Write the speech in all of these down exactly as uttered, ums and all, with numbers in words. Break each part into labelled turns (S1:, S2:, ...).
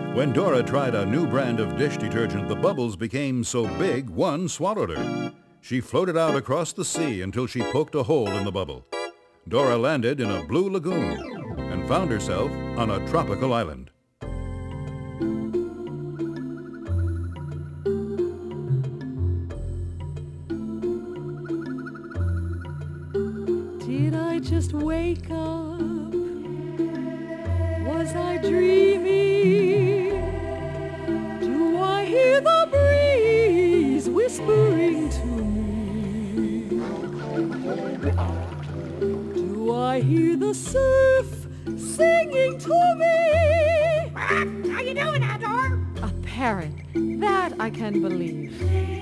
S1: When Dora tried a new brand of dish detergent, the bubbles became so big one swallowed her. She floated out across the sea until she poked a hole in the bubble. Dora landed in a blue lagoon and found herself on a tropical island.
S2: Did I just wake up? Was I dreaming? Do I hear the breeze whispering to me? Do I hear the surf singing to me?
S3: How you doing, Ador?
S2: A parrot. That I can believe.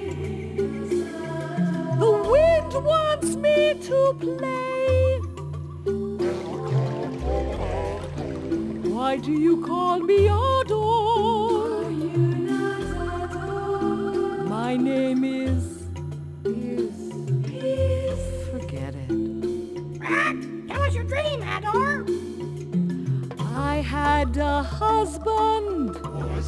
S2: The wind wants me to play. Why do you call me Ador? My name is... is... is... Forget it.
S3: Tell us your dream, Ador.
S2: I had a husband.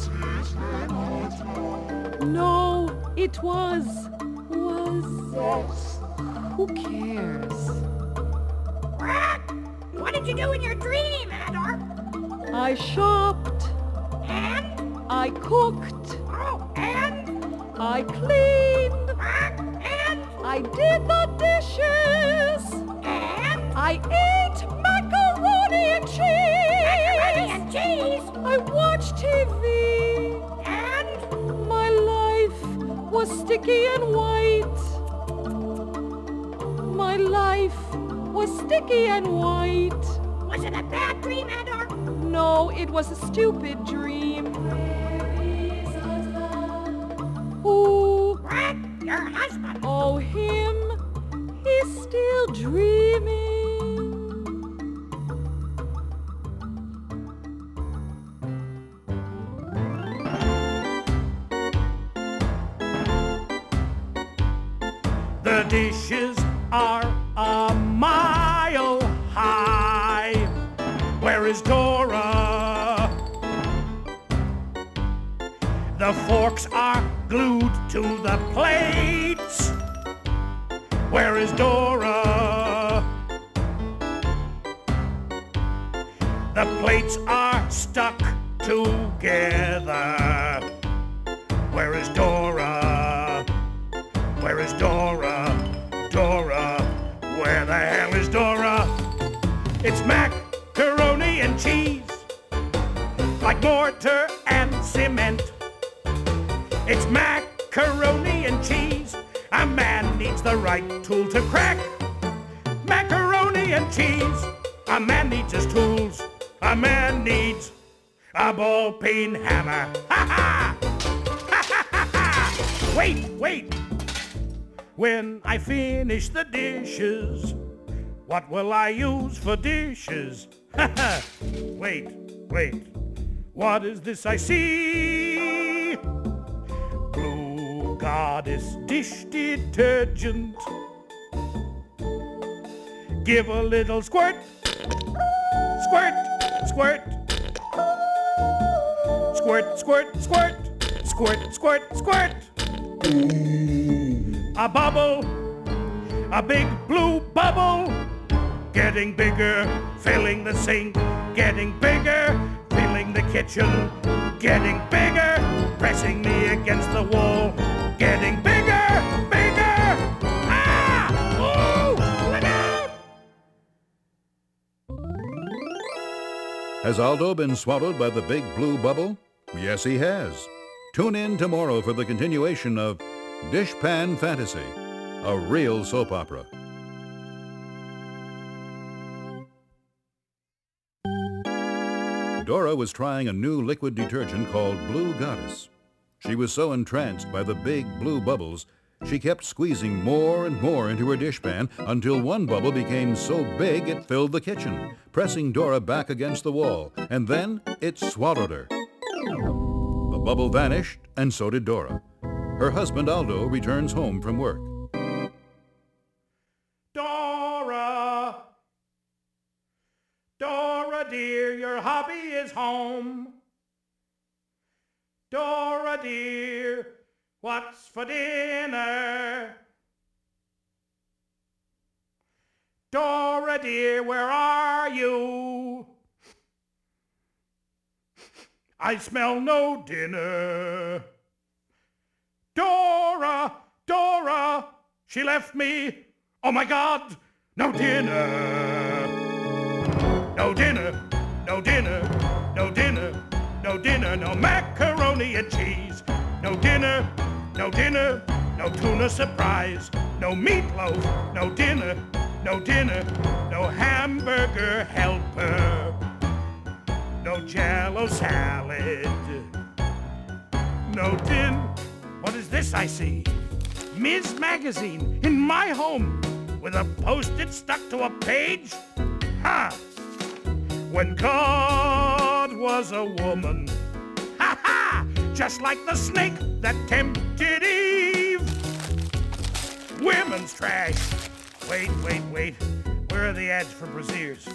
S2: No, it was... was... Who cares?
S3: What did you do in your dream, Ador?
S2: I shopped.
S3: And?
S2: I cooked.
S3: Oh, and?
S2: I cleaned.
S3: And?
S2: I did the dishes.
S3: And?
S2: I ate macaroni and cheese.
S3: Macaroni and cheese?
S2: I watched T V.
S3: And?
S2: My life was sticky and white. My life was sticky and white.
S3: Was it a bad dream, Ador?
S2: No, it was a stupid dream. Who?
S3: What? Your husband.
S2: Oh, him. He's still dreaming.
S4: The dishes are a mile high. Where is Dora? The forks are glued to the plates. Where is Dora? The plates are stuck together. Where is Dora? Where is Dora? Dora, where the hell is Dora? It's macaroni and cheese, like mortar and cement. It's macaroni and cheese. A man needs the right tool to crack macaroni and cheese. A man needs his tools. A man needs a ball-peen hammer. Ha ha! Ha ha ha ha! Wait, wait! When I finish the dishes, what will I use for dishes? Ha ha! Wait, wait. What is this I see? Blue Goddess dish detergent. Give a little squirt. Squirt, squirt. Squirt, squirt, squirt. Squirt, squirt, squirt. A bubble, a big blue bubble, getting bigger, filling the sink, getting bigger, filling the kitchen, getting bigger, pressing me against the wall, getting bigger, bigger. Ah! Ooh! Look out!
S1: Has Aldo been swallowed by the big blue bubble? Yes, he has. Tune in tomorrow for the continuation of Dishpan Fantasy, a real soap opera. Dora was trying a new liquid detergent called Blue Goddess. She was so entranced by the big blue bubbles, she kept squeezing more and more into her dishpan until one bubble became so big it filled the kitchen, pressing Dora back against the wall, and then it swallowed her. The bubble vanished, and so did Dora. Her husband Aldo returns home from work.
S4: Dora! Dora, dear, your hubby is home. Dora dear, what's for dinner? Dora dear, where are you? I smell no dinner. Dora, Dora, she left me. Oh my God, no dinner. No dinner, no dinner, no dinner, no dinner, no macaroni and cheese. No dinner, no dinner, no tuna surprise. No meatloaf, no dinner, no dinner, no hamburger helper. No Jell-O salad. No din. What is this I see? Miz Magazine in my home with a post-it stuck to a page? Ha! When God was a woman. Ha ha! Just like the snake that tempted Eve. Women's trash. Wait, wait, wait. Where are the ads for brassieres?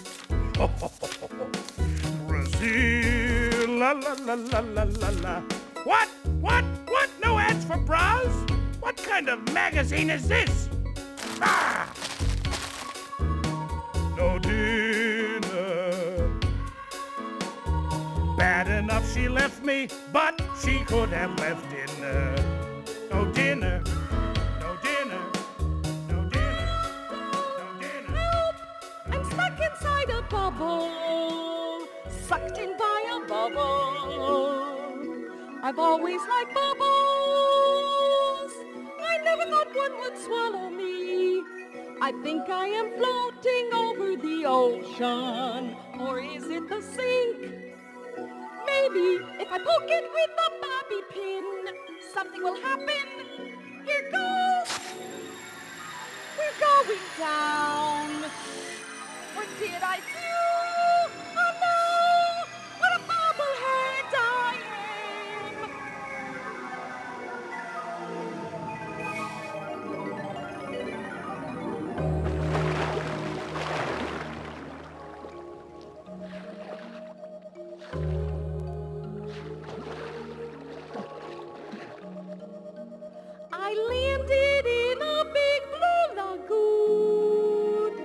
S4: Brazil, la la la la la la la. What? What? What? No ads for bras? What kind of magazine is this? Ah! No dinner. Bad enough she left me, but she could have left dinner. No dinner. No dinner. No dinner. No dinner.
S2: Help! I'm stuck inside a bubble, sucked in by a bubble. I've always liked bubbles. I never thought one would swallow me. I think I am floating over the ocean. Or is it the sink? Maybe if I poke it with a bobby pin, something will happen. Here goes. We're going down. What did I do? Oh no! What a bobblehead I am! I landed in a big blue lagoon.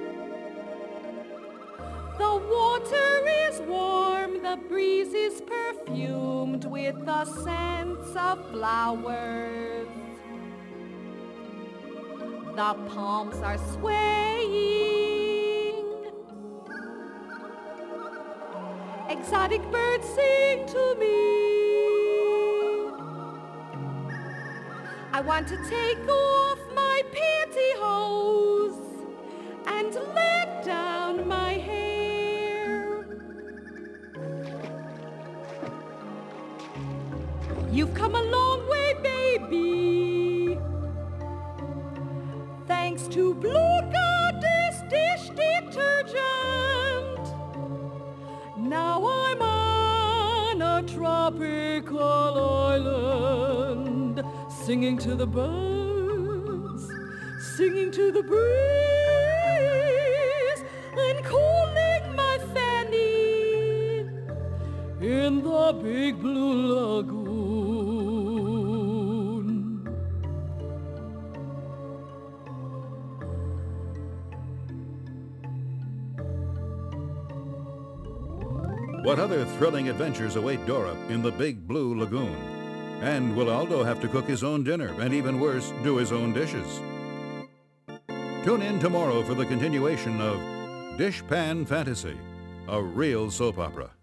S2: The water is warm, the breeze is perfumed with the scents of flowers. The palms are swaying. Exotic birds sing to me. I want to take off my pantyhose and let down my hair. You've come a long way, baby. Thanks to Blue Goddess dish detergent. Now I'm on a tropical island, singing to the birds, singing to the breeze, and cooling my fanny in the big blue lagoon.
S1: What other thrilling adventures await Dora in the Big Blue Lagoon? And will Aldo have to cook his own dinner and, even worse, do his own dishes? Tune in tomorrow for the continuation of Dishpan Fantasy, a real soap opera.